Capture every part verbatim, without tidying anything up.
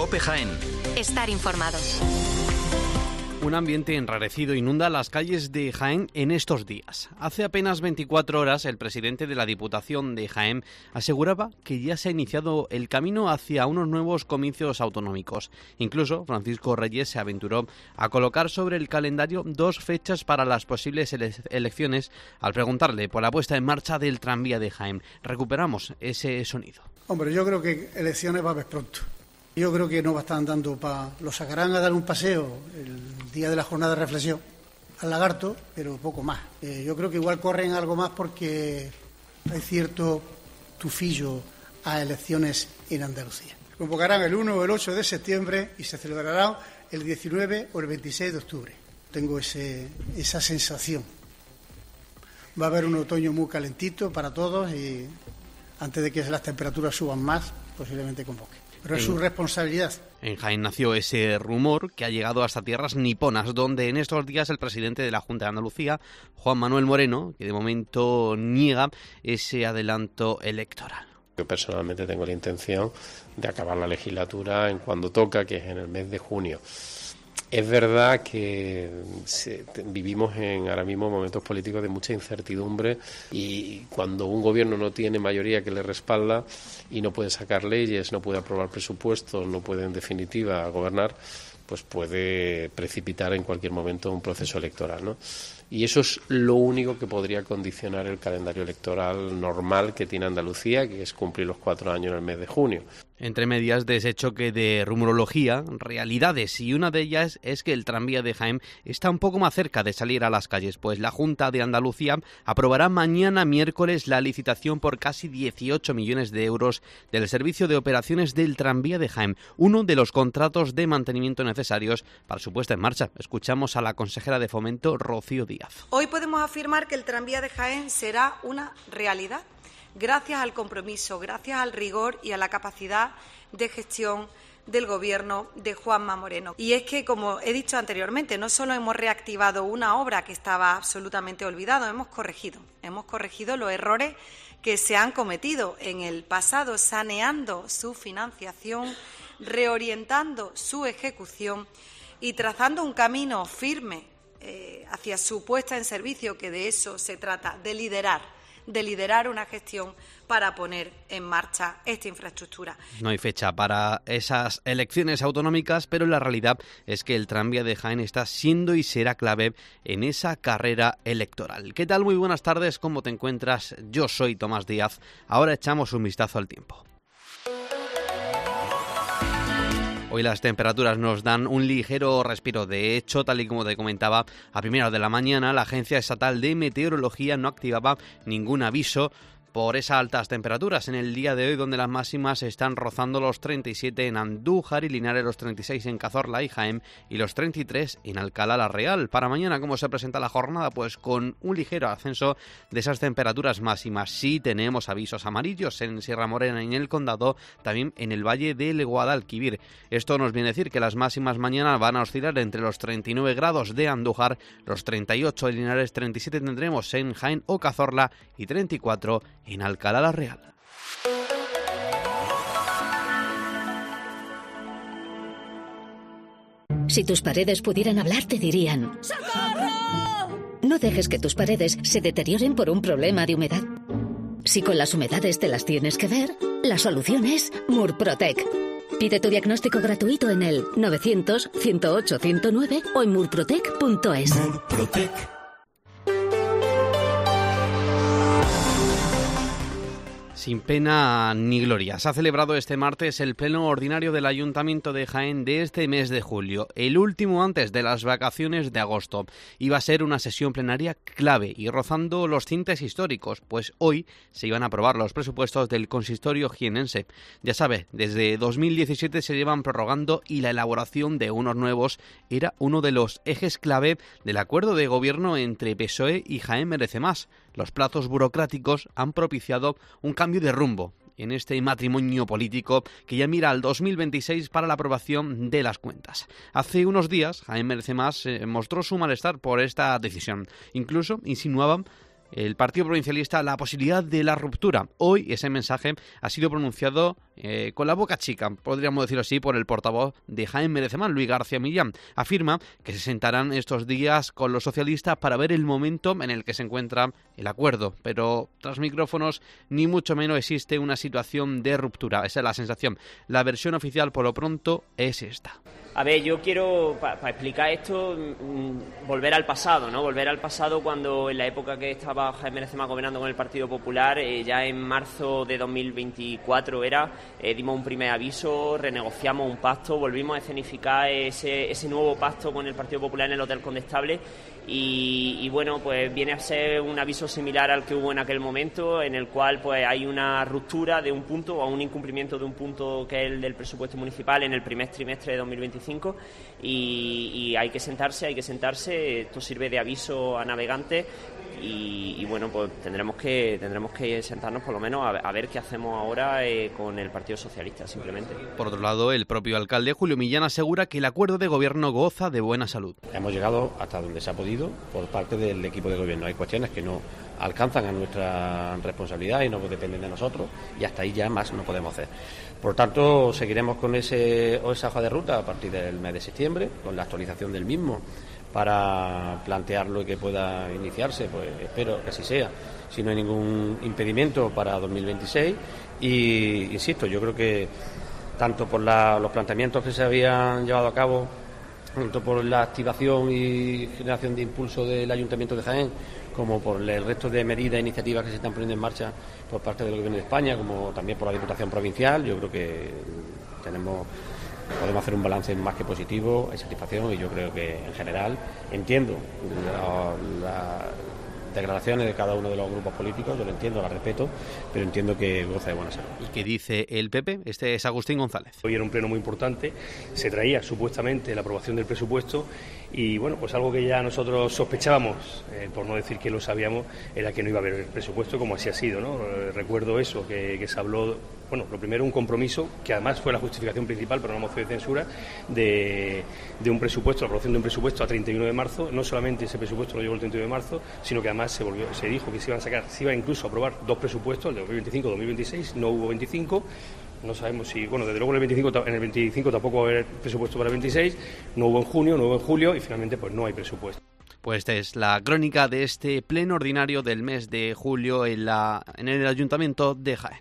COPE Jaén. Estar informados. Un ambiente enrarecido inunda las calles de Jaén en estos días. Hace apenas veinticuatro horas, el presidente de la Diputación de Jaén aseguraba que ya se ha iniciado el camino hacia unos nuevos comicios autonómicos. Incluso Francisco Reyes se aventuró a colocar sobre el calendario dos fechas para las posibles ele- elecciones al preguntarle por la puesta en marcha del tranvía de Jaén. Recuperamos ese sonido. Hombre, yo creo que elecciones va a haber pronto. Yo creo que no va a estar andando para... Lo sacarán a dar un paseo el día de la jornada de reflexión al Lagarto, pero poco más. Eh, yo creo que igual corren algo más porque hay cierto tufillo a elecciones en Andalucía. Convocarán el uno o el ocho de septiembre y se celebrarán el diecinueve o el veintiséis de octubre. Tengo ese, esa sensación. Va a haber un otoño muy calentito para todos y antes de que las temperaturas suban más, posiblemente convoque. Pero es su responsabilidad. En Jaén nació ese rumor que ha llegado hasta tierras niponas, donde en estos días el presidente de la Junta de Andalucía, Juan Manuel Moreno, que de momento niega ese adelanto electoral. Yo personalmente tengo la intención de acabar la legislatura en cuando toca, que es en el mes de junio. Es verdad que se, vivimos en ahora mismo momentos políticos de mucha incertidumbre y cuando un gobierno no tiene mayoría que le respalda y no puede sacar leyes, no puede aprobar presupuestos, no puede en definitiva gobernar, pues puede precipitar en cualquier momento un proceso electoral, ¿no? Y eso es lo único que podría condicionar el calendario electoral normal que tiene Andalucía, que es cumplir los cuatro años en el mes de junio. Entre medias de ese choque de rumorología, realidades, y una de ellas es que el tranvía de Jaén está un poco más cerca de salir a las calles, pues la Junta de Andalucía aprobará mañana miércoles la licitación por casi dieciocho millones de euros del servicio de operaciones del tranvía de Jaén, uno de los contratos de mantenimiento necesarios para su puesta en marcha. Escuchamos a la consejera de Fomento, Rocío Díaz. Hoy podemos afirmar que el tranvía de Jaén será una realidad, gracias al compromiso, gracias al rigor y a la capacidad de gestión del Gobierno de Juanma Moreno. Y es que, como he dicho anteriormente, no solo hemos reactivado una obra que estaba absolutamente olvidada, hemos corregido, hemos corregido los errores que se han cometido en el pasado, saneando su financiación, reorientando su ejecución y trazando un camino firme eh, hacia su puesta en servicio, que de eso se trata, de liderar. de liderar una gestión para poner en marcha esta infraestructura. No hay fecha para esas elecciones autonómicas, pero la realidad es que el tranvía de Jaén está siendo y será clave en esa carrera electoral. ¿Qué tal? Muy buenas tardes, ¿cómo te encuentras? Yo soy Tomás Díaz. Ahora echamos un vistazo al tiempo. Hoy las temperaturas nos dan un ligero respiro. De hecho, tal y como te comentaba, a primera de la mañana la Agencia Estatal de Meteorología no activaba ningún aviso por esas altas temperaturas en el día de hoy, donde las máximas están rozando los treinta y siete en Andújar y Linares, los treinta y seis en Cazorla y Jaén y los treinta y tres en Alcalá la Real. Para mañana, ¿cómo se presenta la jornada? Pues con un ligero ascenso de esas temperaturas máximas. Sí tenemos avisos amarillos en Sierra Morena y en el Condado, también en el Valle del Guadalquivir. Esto nos viene a decir que las máximas mañana van a oscilar entre los treinta y nueve grados de Andújar, los treinta y ocho en Linares, treinta y siete tendremos en Jaén o Cazorla y treinta y cuatro en Alcalá la Real. Si tus paredes pudieran hablar, te dirían: ¡socorro! No dejes que tus paredes se deterioren por un problema de humedad. Si con las humedades te las tienes que ver, la solución es Murprotec. Pide tu diagnóstico gratuito en el novecientos, ciento ocho, ciento nueve o en murprotec punto es. Murprotec. Sin pena ni gloria. Se ha celebrado este martes el pleno ordinario del Ayuntamiento de Jaén de este mes de julio, el último antes de las vacaciones de agosto. Iba a ser una sesión plenaria clave y rozando los tintes históricos, pues hoy se iban a aprobar los presupuestos del consistorio jienense. Ya sabe, desde dos mil diecisiete se llevan prorrogando y la elaboración de unos nuevos era uno de los ejes clave del acuerdo de gobierno entre P S O E y Jaén Merece Más. Los plazos burocráticos han propiciado un cambio de rumbo en este matrimonio político que ya mira al dos mil veintiséis para la aprobación de las cuentas. Hace unos días, Jaén Merece Más eh, mostró su malestar por esta decisión. Incluso insinuaban el partido provincialista la posibilidad de la ruptura. Hoy ese mensaje ha sido pronunciado eh, con la boca chica, podríamos decirlo así, por el portavoz de Jaén Merecemán, Luis García Millán. Afirma que se sentarán estos días con los socialistas para ver el momento en el que se encuentra el acuerdo, pero tras micrófonos ni mucho menos existe una situación de ruptura. Esa es la sensación. La versión oficial por lo pronto es esta. A ver, yo quiero, para pa explicar esto, mmm, volver al pasado, ¿no? Volver al pasado cuando en la época que estaba Jaén Merecemán gobernando con el Partido Popular, eh, ya en marzo de dos mil veinticuatro era, eh, dimos un primer aviso, renegociamos un pacto, volvimos a escenificar ese, ese nuevo pacto con el Partido Popular en el Hotel Condestable y, y bueno, pues viene a ser un aviso similar al que hubo en aquel momento, en el cual pues hay una ruptura de un punto o un incumplimiento de un punto que es el del presupuesto municipal en el primer trimestre de dos mil veinticinco. Y, y hay que sentarse, hay que sentarse, esto sirve de aviso a navegantes y, y bueno, pues tendremos que tendremos que sentarnos por lo menos a, a ver qué hacemos ahora eh, con el Partido Socialista, simplemente. Por otro lado, el propio alcalde Julio Millán asegura que el acuerdo de gobierno goza de buena salud. Hemos llegado hasta donde se ha podido por parte del equipo de gobierno. Hay cuestiones que no alcanzan a nuestra responsabilidad y no dependen de nosotros y hasta ahí ya más no podemos hacer. Por tanto, seguiremos con ese, o esa hoja de ruta a partir del mes de septiembre, con la actualización del mismo para plantearlo y que pueda iniciarse, pues espero que así sea, si no hay ningún impedimento para dos mil veintiséis y, insisto, yo creo que tanto por la, los planteamientos que se habían llevado a cabo, tanto por la activación y generación de impulso del Ayuntamiento de Jaén, como por el resto de medidas e iniciativas que se están poniendo en marcha por parte del Gobierno de España, como también por la Diputación Provincial, yo creo que tenemos podemos hacer un balance más que positivo, hay satisfacción y yo creo que en general entiendo las declaraciones de cada uno de los grupos políticos, yo lo entiendo, las respeto, pero entiendo que goza de buena salud. ¿Y qué dice el P P? Este es Agustín González. Hoy era un pleno muy importante, se traía supuestamente la aprobación del presupuesto y bueno, pues algo que ya nosotros sospechábamos, eh, por no decir que lo sabíamos, era que no iba a haber presupuesto, como así ha sido, ¿no? Eh, recuerdo eso, que, que se habló, bueno, lo primero un compromiso, que además fue la justificación principal para una moción de censura, de, de un presupuesto, la aprobación de un presupuesto a treinta y uno de marzo, no solamente ese presupuesto lo llegó el treinta y uno de marzo, sino que además se volvió, se dijo que se iban a sacar, se iba incluso a aprobar dos presupuestos, el de dos mil veinticinco y dos mil veintiséis, no hubo veinticinco. No sabemos si, bueno, desde luego en el veinticinco, en el veinticinco tampoco va a haber presupuesto para el veintiséis, no hubo en junio, no hubo en julio y finalmente pues no hay presupuesto. Pues esta es la crónica de este pleno ordinario del mes de julio en, la, en el Ayuntamiento de Jaén.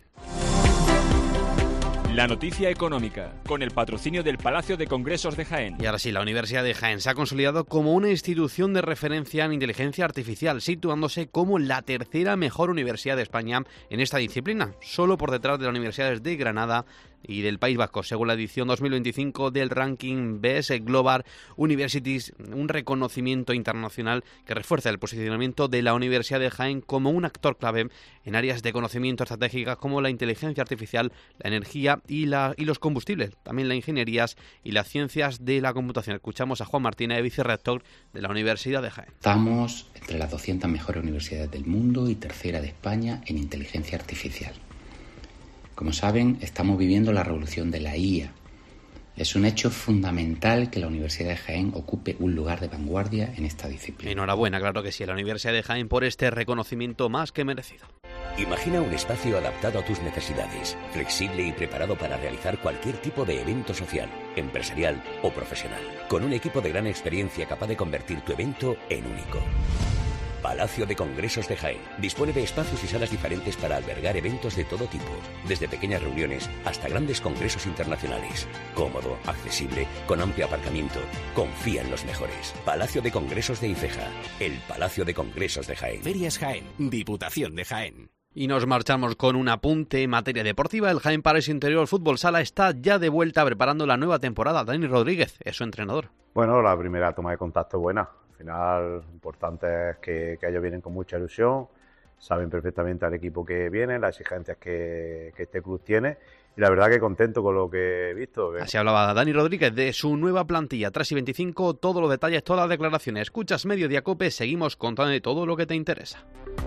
La noticia económica, con el patrocinio del Palacio de Congresos de Jaén. Y ahora sí, la Universidad de Jaén se ha consolidado como una institución de referencia en inteligencia artificial, situándose como la tercera mejor universidad de España en esta disciplina, solo por detrás de las universidades de Granada y del País Vasco, según la edición dos mil veinticinco del ranking B S Global Universities, un reconocimiento internacional que refuerza el posicionamiento de la Universidad de Jaén como un actor clave en áreas de conocimiento estratégicas como la inteligencia artificial, la energía y, la, y los combustibles, también las ingenierías y las ciencias de la computación. Escuchamos a Juan Martínez, vicerrector de la Universidad de Jaén. Estamos entre las doscientas mejores universidades del mundo y tercera de España en inteligencia artificial. Como saben, estamos viviendo la revolución de la I A. Es un hecho fundamental que la Universidad de Jaén ocupe un lugar de vanguardia en esta disciplina. Enhorabuena, claro que sí, a la Universidad de Jaén por este reconocimiento más que merecido. Imagina un espacio adaptado a tus necesidades, flexible y preparado para realizar cualquier tipo de evento social, empresarial o profesional, con un equipo de gran experiencia capaz de convertir tu evento en único. Palacio de Congresos de Jaén dispone de espacios y salas diferentes para albergar eventos de todo tipo, desde pequeñas reuniones hasta grandes congresos internacionales. Cómodo, accesible, con amplio aparcamiento. Confía en los mejores. Palacio de Congresos de Ifeja, el Palacio de Congresos de Jaén. Ferias Jaén, Diputación de Jaén. Y nos marchamos con un apunte en materia deportiva. El Jaén Paraíso Interior Fútbol Sala está ya de vuelta preparando la nueva temporada. Dani Rodríguez es su entrenador. Bueno, la primera toma de contacto es buena. Al final, lo importante es que, que ellos vienen con mucha ilusión, saben perfectamente al equipo que viene, las exigencias que, que este club tiene y la verdad que contento con lo que he visto. Así hablaba Dani Rodríguez de su nueva plantilla, tres y veinticinco, todos los detalles, todas las declaraciones. Escuchas Mediodía Cope, seguimos contando de todo lo que te interesa.